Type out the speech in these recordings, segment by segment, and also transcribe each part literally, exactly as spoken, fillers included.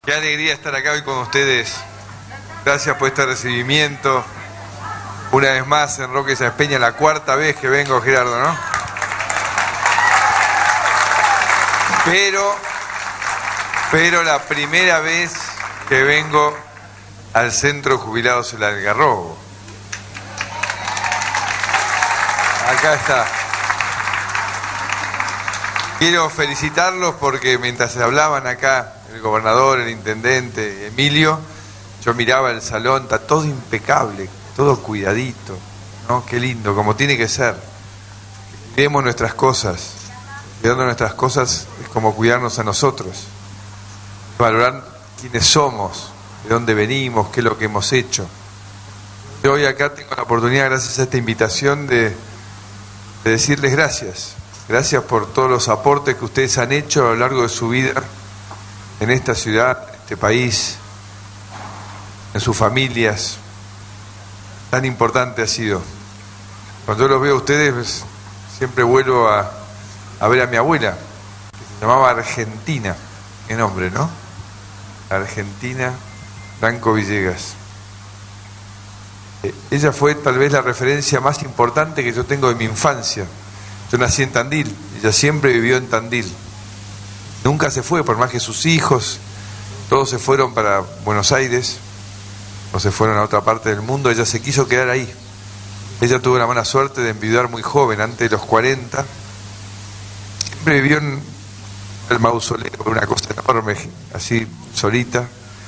Qué alegría estar acá hoy con ustedes. Gracias por este recibimiento. Una vez más en Roque Sáenz Peña, la cuarta vez que vengo, Gerardo, ¿no? Pero, pero la primera vez que vengo al Centro de Jubilados El Algarrobo. Acá está. Quiero felicitarlos porque mientras hablaban acá el gobernador, el intendente, Emilio, yo miraba el salón, está todo impecable, todo cuidadito, ¿no? Qué lindo, como tiene que ser. Cuidemos nuestras cosas. Cuidando nuestras cosas es como cuidarnos a nosotros. Valorar quiénes somos, de dónde venimos, qué es lo que hemos hecho. Yo hoy acá tengo la oportunidad, gracias a esta invitación, de, de decirles gracias. Gracias por todos los aportes que ustedes han hecho a lo largo de su vida en esta ciudad, en este país, en sus familias. Tan importante ha sido. Cuando yo los veo a ustedes, siempre vuelvo a, a ver a mi abuela, que se llamaba Argentina. Qué nombre, ¿no? Argentina Franco Villegas. Eh, ella fue tal vez la referencia más importante que yo tengo de mi infancia. Yo nací en Tandil, ella siempre vivió en Tandil. Nunca se fue, por más que sus hijos, todos se fueron para Buenos Aires, o se fueron a otra parte del mundo, ella se quiso quedar ahí. Ella tuvo la mala suerte de enviudar muy joven, antes de los cuarenta. Siempre vivió en el mausoleo, una cosa enorme, así, solita.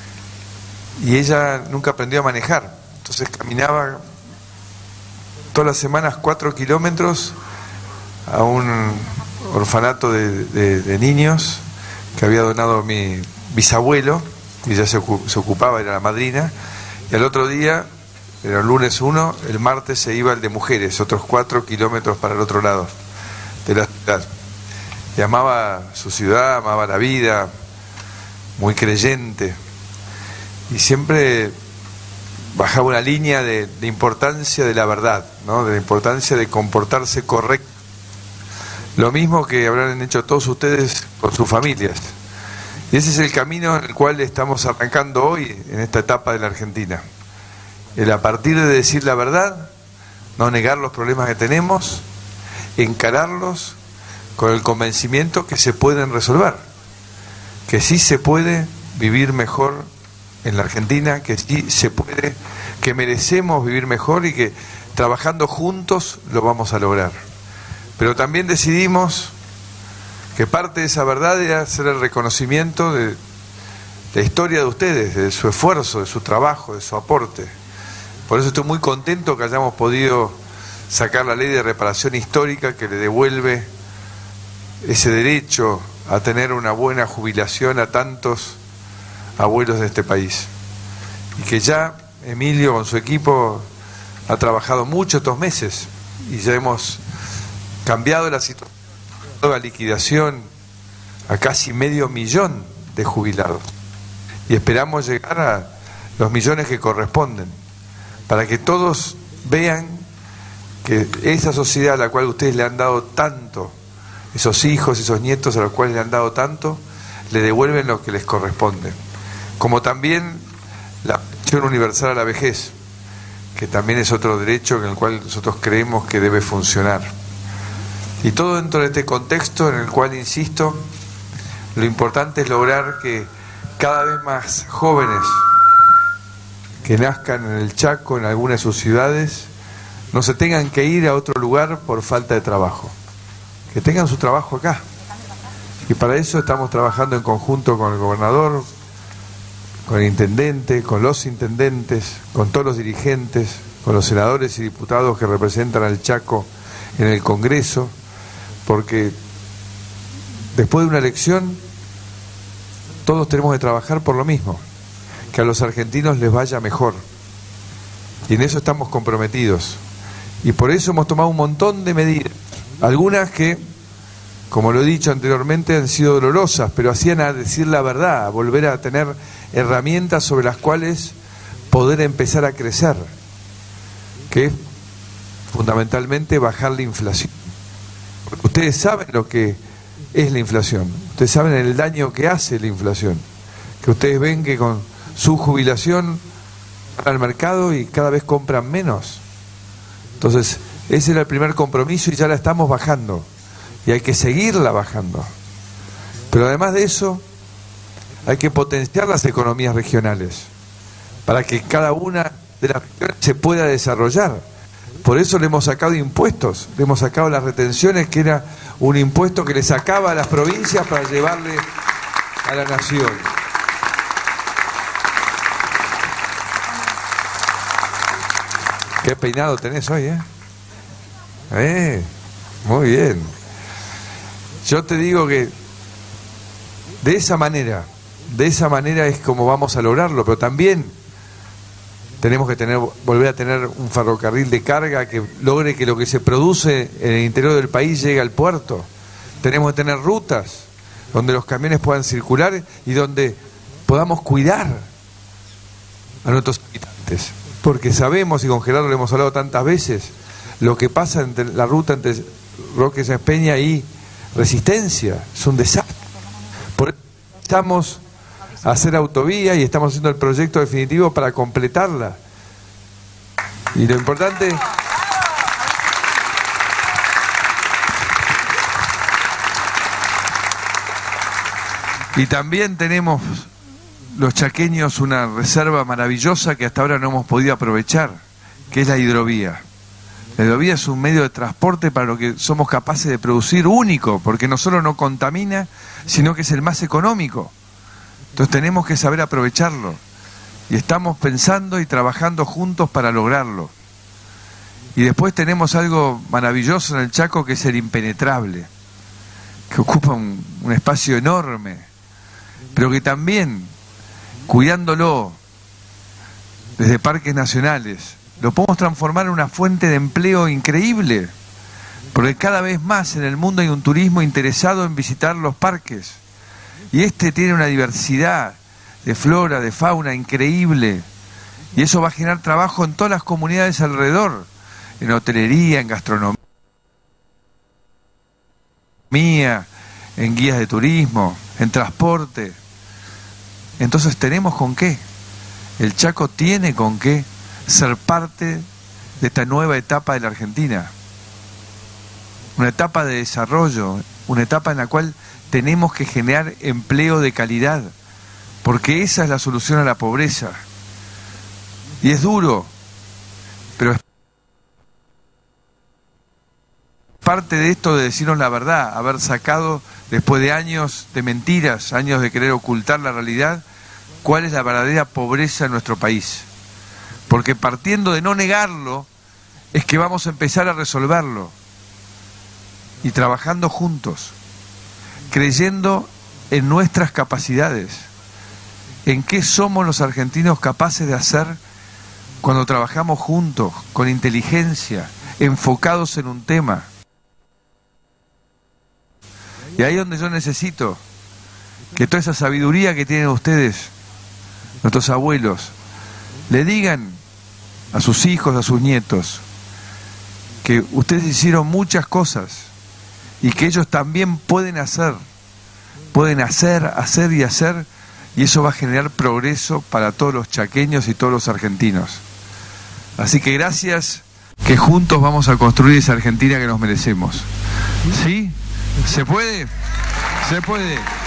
Y ella nunca aprendió a manejar. Entonces caminaba todas las semanas cuatro kilómetros a un orfanato de, de, de niños que había donado mi bisabuelo, y ella se, se ocupaba, era la madrina, y al otro día, era el lunes uno, el martes se iba el de mujeres, otros cuatro kilómetros para el otro lado de la ciudad. Y amaba su ciudad, amaba la vida, muy creyente, y siempre bajaba una línea de, de importancia de la verdad, ¿no? De la importancia de comportarse correctamente. Lo mismo que habrán hecho todos ustedes con sus familias. Y ese es el camino en el cual estamos arrancando hoy, en esta etapa de la Argentina. El a partir de decir la verdad, no negar los problemas que tenemos, encararlos con el convencimiento que se pueden resolver. Que sí se puede vivir mejor en la Argentina, que sí se puede, que merecemos vivir mejor y que trabajando juntos lo vamos a lograr. Pero también decidimos que parte de esa verdad era hacer el reconocimiento de la historia de ustedes, de su esfuerzo, de su trabajo, de su aporte. Por eso estoy muy contento que hayamos podido sacar la ley de reparación histórica que le devuelve ese derecho a tener una buena jubilación a tantos abuelos de este país. Y que ya Emilio con su equipo ha trabajado mucho estos meses y ya hemos cambiado la situación, la liquidación a casi medio millón de jubilados. Y esperamos llegar a los millones que corresponden, para que todos vean que esa sociedad a la cual ustedes le han dado tanto, esos hijos, esos nietos a los cuales le han dado tanto, le devuelven lo que les corresponde. Como también la pensión universal a la vejez, que también es otro derecho en el cual nosotros creemos que debe funcionar. Y todo dentro de este contexto en el cual, insisto, lo importante es lograr que cada vez más jóvenes que nazcan en el Chaco, en alguna de sus ciudades, no se tengan que ir a otro lugar por falta de trabajo, que tengan su trabajo acá. Y para eso estamos trabajando en conjunto con el gobernador, con el intendente, con los intendentes, con todos los dirigentes, con los senadores y diputados que representan al Chaco en el Congreso, porque después de una elección todos tenemos que trabajar por lo mismo, que a los argentinos les vaya mejor, y en eso estamos comprometidos, y por eso hemos tomado un montón de medidas, algunas que, como lo he dicho anteriormente, han sido dolorosas, pero hacían a decir la verdad, a volver a tener herramientas sobre las cuales poder empezar a crecer, que es fundamentalmente bajar la inflación. Porque ustedes saben lo que es la inflación, ustedes saben el daño que hace la inflación, que ustedes ven que con su jubilación van al mercado y cada vez compran menos. Entonces, ese era el primer compromiso y ya la estamos bajando. Y hay que seguirla bajando. Pero además de eso, hay que potenciar las economías regionales para que cada una de las regiones se pueda desarrollar. Por eso le hemos sacado impuestos, le hemos sacado las retenciones, que era un impuesto que le sacaba a las provincias para llevarle a la nación. Qué peinado tenés hoy, ¿eh? Eh, muy bien. Yo te digo que de esa manera, de esa manera es como vamos a lograrlo, pero también tenemos que tener, volver a tener un ferrocarril de carga que logre que lo que se produce en el interior del país llegue al puerto. Tenemos que tener rutas donde los camiones puedan circular y donde podamos cuidar a nuestros habitantes. Porque sabemos, y con Gerardo lo hemos hablado tantas veces, lo que pasa entre la ruta entre Roque Sáenz Peña y Resistencia es un desastre. Por eso estamos a hacer autovía y estamos haciendo el proyecto definitivo para completarla. Y lo importante... Y también tenemos los chaqueños una reserva maravillosa que hasta ahora no hemos podido aprovechar, que es la hidrovía. La hidrovía es un medio de transporte para lo que somos capaces de producir único, porque no solo no contamina, sino que es el más económico. Entonces tenemos que saber aprovecharlo. Y estamos pensando y trabajando juntos para lograrlo. Y después tenemos algo maravilloso en el Chaco, que es el impenetrable, que ocupa un, un espacio enorme, pero que también, cuidándolo desde parques nacionales, lo podemos transformar en una fuente de empleo increíble, porque cada vez más en el mundo hay un turismo interesado en visitar los parques, y este tiene una diversidad de flora, de fauna increíble, y eso va a generar trabajo en todas las comunidades alrededor, en hotelería, en gastronomía, en guías de turismo, en transporte. Entonces tenemos con qué, el Chaco tiene con qué ser parte de esta nueva etapa de la Argentina, una etapa de desarrollo, una etapa en la cual tenemos que generar empleo de calidad, porque esa es la solución a la pobreza. Y es duro, pero es parte de esto de decirnos la verdad, haber sacado, después de años de mentiras, años de querer ocultar la realidad, cuál es la verdadera pobreza en nuestro país. Porque partiendo de no negarlo, es que vamos a empezar a resolverlo. Y trabajando juntos, creyendo en nuestras capacidades, en qué somos los argentinos capaces de hacer cuando trabajamos juntos, con inteligencia, enfocados en un tema. Y ahí es donde yo necesito que toda esa sabiduría que tienen ustedes, nuestros abuelos, le digan a sus hijos, a sus nietos, que ustedes hicieron muchas cosas y que ellos también pueden hacer, pueden hacer, hacer y hacer, y eso va a generar progreso para todos los chaqueños y todos los argentinos. Así que gracias, que juntos vamos a construir esa Argentina que nos merecemos. ¿Sí? ¿Se puede? Se puede.